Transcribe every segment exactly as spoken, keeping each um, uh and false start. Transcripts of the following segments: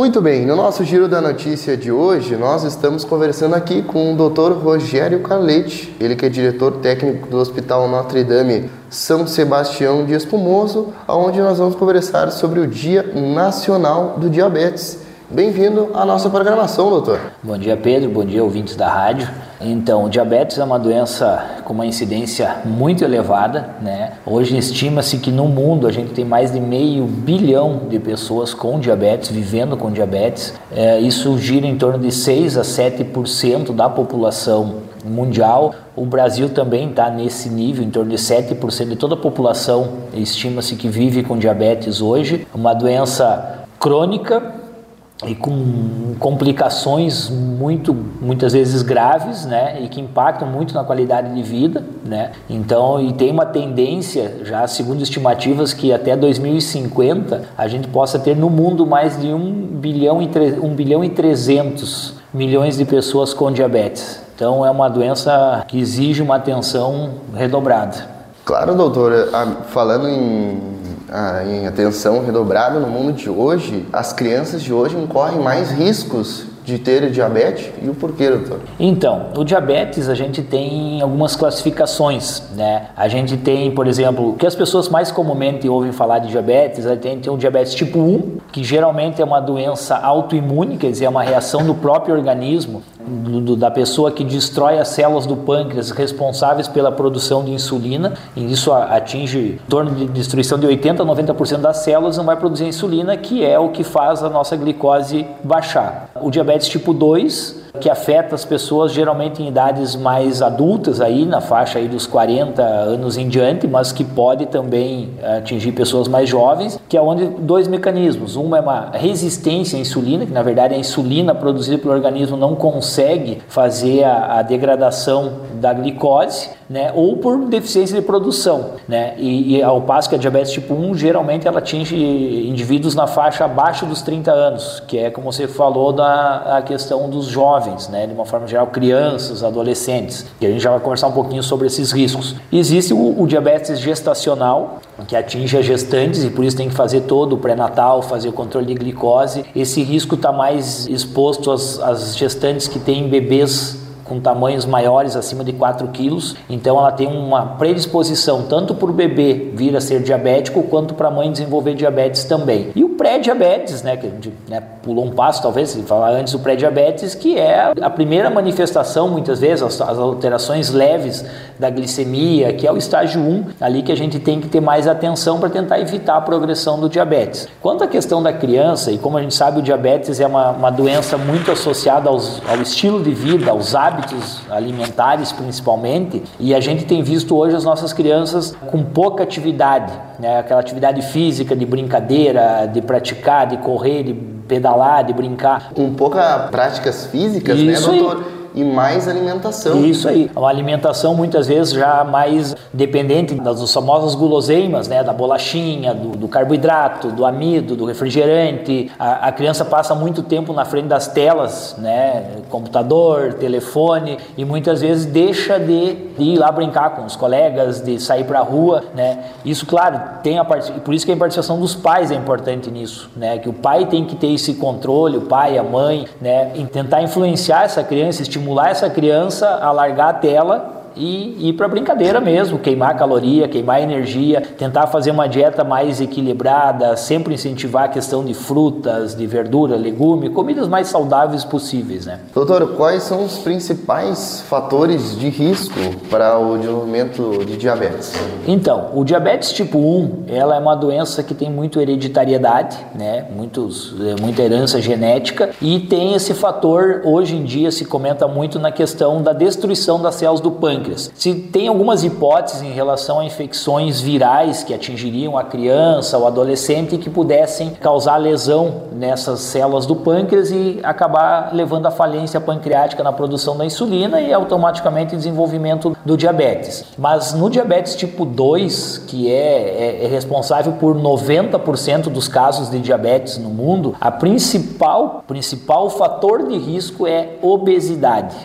Muito bem, no nosso Giro da Notícia de hoje, nós estamos conversando aqui com o doutor Rogério Carletti, ele que é diretor técnico do Hospital Notre Dame São Sebastião de Espumoso, onde nós vamos conversar sobre o Dia Nacional do Diabetes. Bem-vindo à nossa programação, doutor. Bom dia, Pedro. Bom dia, ouvintes da rádio. Então, o diabetes é uma doença com uma incidência muito elevada, né? Hoje estima-se que no mundo a gente tem mais de meio bilhão de pessoas com diabetes, vivendo com diabetes. É, isso gira em torno de seis a sete por cento da população mundial. O Brasil também está nesse nível, em torno de sete por cento de toda a população estima-se que vive com diabetes hoje. Uma doença crônica e com complicações muito, muitas vezes graves, né, e que impactam muito na qualidade de vida, né. Então, e tem uma tendência, já segundo estimativas, que até dois mil e cinquenta a gente possa ter no mundo mais de um bilhão e um bilhão e trezentos milhões de pessoas com diabetes. Então, é uma doença que exige uma atenção redobrada. Claro, doutor. Falando em Ah, em atenção redobrada no mundo de hoje, as crianças de hoje incorrem mais riscos de ter diabetes, e o porquê, doutor? Então, o diabetes a gente tem algumas classificações, né? A gente tem, por exemplo, o que as pessoas mais comumente ouvem falar de diabetes, a gente tem o diabetes tipo um, que geralmente é uma doença autoimune, quer dizer, é uma reação do próprio organismo, do, do, da pessoa que destrói as células do pâncreas responsáveis pela produção de insulina, e isso atinge em torno de destruição de oitenta a noventa por cento das células, não vai produzir insulina, que é o que faz a nossa glicose baixar. O diabetes tipo dois, que afeta as pessoas geralmente em idades mais adultas, aí na faixa aí dos quarenta anos em diante, mas que pode também atingir pessoas mais jovens, que é onde dois mecanismos. Um é uma resistência à insulina, que na verdade a insulina produzida pelo organismo não consegue fazer a, a degradação da glicose, né, ou por deficiência de produção, né, e, e ao passo que a diabetes tipo um, geralmente ela atinge indivíduos na faixa abaixo dos trinta anos, que é como você falou da a questão dos jovens, né, de uma forma geral, crianças, adolescentes, e a gente já vai conversar um pouquinho sobre esses riscos. Existe o, o diabetes gestacional, que atinge as gestantes, e por isso tem que fazer todo o pré-natal, fazer o controle de glicose. Esse risco está mais exposto às, às gestantes que têm bebês com tamanhos maiores, acima de quatro quilos, então ela tem uma predisposição tanto para o bebê vir a ser diabético, quanto para a mãe desenvolver diabetes também. E o pré-diabetes, né, que a gente né, pulou um passo talvez, se falar antes do pré-diabetes, que é a primeira manifestação, muitas vezes, as, as alterações leves da glicemia, que é o estágio um, ali que a gente tem que ter mais atenção para tentar evitar a progressão do diabetes. Quanto à questão da criança, e como a gente sabe, o diabetes é uma, uma doença muito associada aos, ao estilo de vida, aos hábitos alimentares principalmente, e a gente tem visto hoje as nossas crianças com pouca atividade, né? Aquela atividade física de brincadeira, de praticar, de correr, de pedalar, de brincar. Com pouca práticas físicas, Isso né, doutor? Aí. E mais alimentação. Isso aí, uma alimentação muitas vezes já mais dependente das famosas guloseimas, né, da bolachinha, do, do carboidrato, do amido, do refrigerante. A, a criança passa muito tempo na frente das telas, né, computador, telefone, e muitas vezes deixa de, de ir lá brincar com os colegas, de sair para a rua, né. Isso, claro, tem a part... por isso que a participação dos pais é importante nisso, né, que o pai tem que ter esse controle, o pai, a mãe, né, em tentar influenciar essa criança, estimular essa criança a largar a tela e ir para brincadeira mesmo, queimar caloria, queimar energia, tentar fazer uma dieta mais equilibrada, sempre incentivar a questão de frutas, de verdura, legume, comidas mais saudáveis possíveis, né? Doutor, quais são os principais fatores de risco para o desenvolvimento de diabetes? Então, o diabetes tipo um, ela é uma doença que tem muito hereditariedade, né? Muitos, muita herança genética, e tem esse fator, hoje em dia se comenta muito na questão da destruição das células do pâncreas. Se tem algumas hipóteses em relação a infecções virais que atingiriam a criança ou adolescente e que pudessem causar lesão nessas células do pâncreas e acabar levando à falência pancreática na produção da insulina e automaticamente desenvolvimento do diabetes. Mas no diabetes tipo dois, que é, é, é responsável por noventa por cento dos casos de diabetes no mundo, a principal, principal fator de risco é obesidade.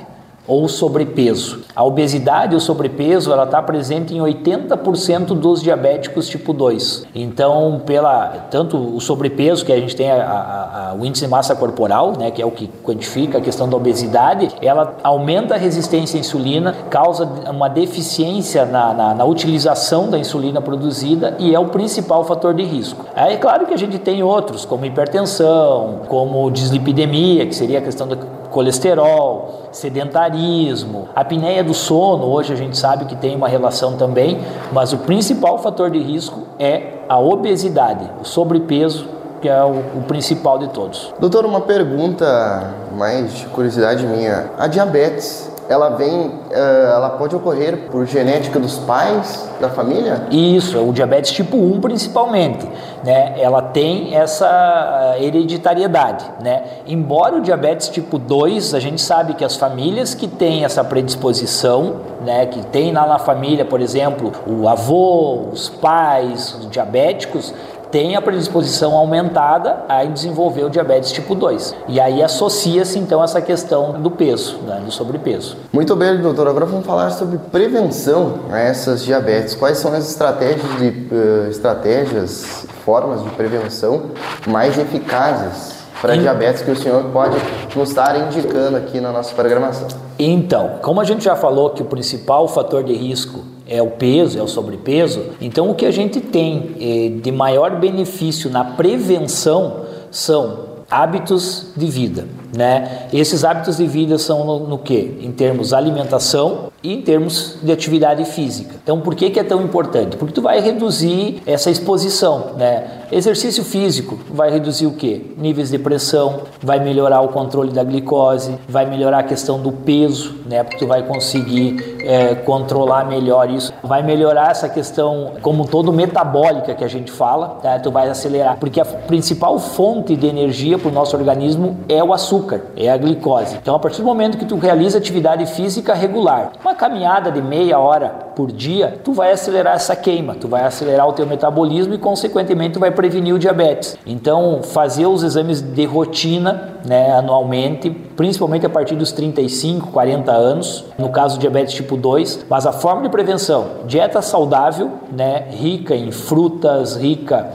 ou sobrepeso. A obesidade ou sobrepeso, ela está presente em oitenta por cento dos diabéticos tipo dois. Então, pela, tanto o sobrepeso, que a gente tem a, a, a, o índice de massa corporal, né, que é o que quantifica a questão da obesidade, ela aumenta a resistência à insulina, causa uma deficiência na, na, na utilização da insulina produzida e é o principal fator de risco. É claro que a gente tem outros, como hipertensão, como dislipidemia, que seria a questão do colesterol, sedentarismo, apneia do sono. Hoje a gente sabe que tem uma relação também, mas o principal fator de risco é a obesidade, o sobrepeso, que é o, o principal de todos. Doutor, uma pergunta mais de curiosidade minha. A diabetes, ela vem, ela pode ocorrer por genética dos pais, da família? Isso, o diabetes tipo um principalmente, né? Ela tem essa hereditariedade, né? Embora o diabetes tipo dois, a gente sabe que as famílias que têm essa predisposição, né, que tem lá na família, por exemplo, o avô, os pais, os diabéticos, tem a predisposição aumentada a desenvolver o diabetes tipo dois. E aí associa-se então essa questão do peso, né, do sobrepeso. Muito bem, doutor. Agora vamos falar sobre prevenção a essas diabetes. Quais são as estratégias, de, uh, estratégias, formas de prevenção mais eficazes para a diabetes que o senhor pode nos estar indicando aqui na nossa programação? Então, como a gente já falou que o principal fator de risco é o peso, é o sobrepeso, então o que a gente tem eh, de maior benefício na prevenção são hábitos de vida, né? Esses hábitos de vida são no, no quê? Em termos de alimentação e em termos de atividade física. Então, por que que é tão importante? Porque tu vai reduzir essa exposição, né? Exercício físico vai reduzir o quê? Níveis de pressão, vai melhorar o controle da glicose, vai melhorar a questão do peso, né? Porque tu vai conseguir é, controlar melhor isso, vai melhorar essa questão como um todo metabólica que a gente fala, tá? Tu vai acelerar, porque a principal fonte de energia para o nosso organismo é o açúcar, é a glicose. Então, a partir do momento que tu realiza atividade física regular, uma caminhada de meia hora por dia, tu vai acelerar essa queima, tu vai acelerar o teu metabolismo e, consequentemente, tu vai prevenir o diabetes. Então, fazer os exames de rotina, né, anualmente, principalmente a partir dos trinta e cinco, quarenta anos, no caso do diabetes tipo dois, mas a forma de prevenção, dieta saudável, né, rica em frutas, rica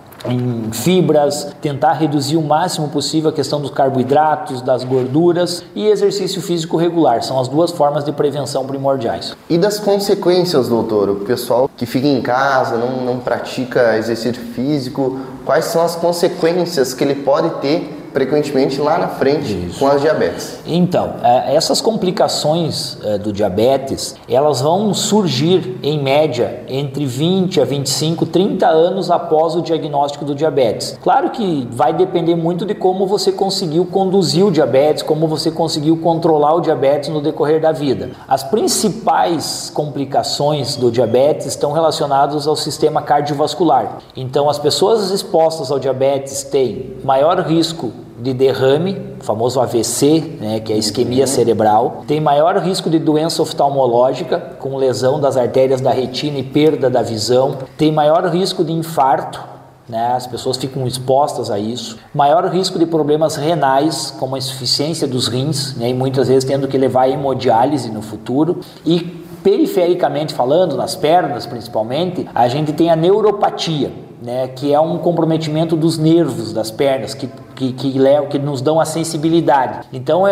em fibras, tentar reduzir o máximo possível a questão dos carboidratos, das gorduras e exercício físico regular. São as duas formas de prevenção primordiais. E das consequências, doutor? O pessoal que fica em casa, não, não pratica exercício físico, quais são as consequências que ele pode ter frequentemente lá na frente Isso. com as diabetes? Então, essas complicações do diabetes, elas vão surgir em média entre vinte a vinte e cinco, trinta anos após o diagnóstico do diabetes. Claro que vai depender muito de como você conseguiu conduzir o diabetes, como você conseguiu controlar o diabetes no decorrer da vida. As principais complicações do diabetes estão relacionadas ao sistema cardiovascular. Então, as pessoas expostas ao diabetes têm maior risco de derrame, o famoso A V C, né, que é a isquemia cerebral, tem maior risco de doença oftalmológica, com lesão das artérias da retina e perda da visão, tem maior risco de infarto, né, as pessoas ficam expostas a isso, maior risco de problemas renais, como a insuficiência dos rins, né, e muitas vezes tendo que levar a hemodiálise no futuro, e perifericamente falando, nas pernas principalmente, a gente tem a neuropatia, né, que é um comprometimento dos nervos das pernas, que Que, que, que nos dão a sensibilidade. Então, é,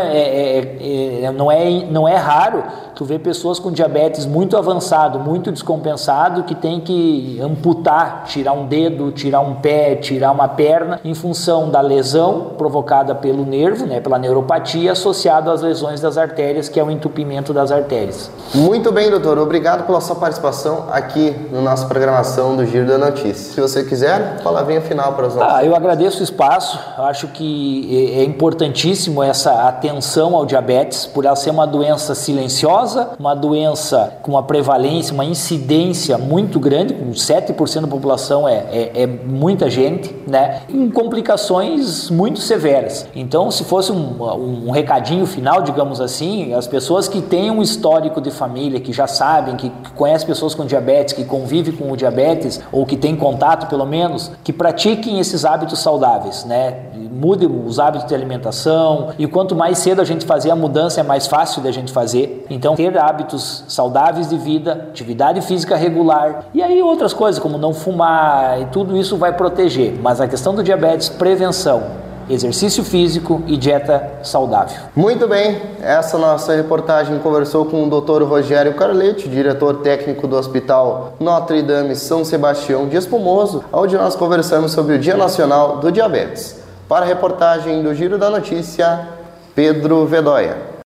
é, é, não, é, não é raro tu ver pessoas com diabetes muito avançado, muito descompensado, que tem que amputar, tirar um dedo, tirar um pé, tirar uma perna, em função da lesão provocada pelo nervo, né, pela neuropatia, associado às lesões das artérias, que é o entupimento das artérias. Muito bem, doutor. Obrigado pela sua participação aqui na nossa programação do Giro da Notícia. Se você quiser, palavrinha final para os nossos. Ah, eu agradeço o espaço. Acho que é importantíssimo essa atenção ao diabetes, por ela ser uma doença silenciosa, uma doença com uma prevalência, uma incidência muito grande, com sete por cento da população é, é, é muita gente, né? E complicações muito severas. Então, se fosse um, um recadinho final, digamos assim, as pessoas que têm um histórico de família, que já sabem, que conhecem pessoas com diabetes, que convivem com o diabetes, ou que têm contato pelo menos, que pratiquem esses hábitos saudáveis, né? mude os hábitos de alimentação, e quanto mais cedo a gente fazer a mudança, é mais fácil da gente fazer. Então, ter hábitos saudáveis de vida, atividade física regular, e aí outras coisas, como não fumar, e tudo isso vai proteger. Mas a questão do diabetes, prevenção, exercício físico e dieta saudável. Muito bem, essa nossa reportagem conversou com o doutor Rogério Carletti, diretor técnico do Hospital Notre Dame São Sebastião de Espumoso, onde nós conversamos sobre o Dia Nacional do Diabetes. Para a reportagem do Giro da Notícia, Pedro Vedóia.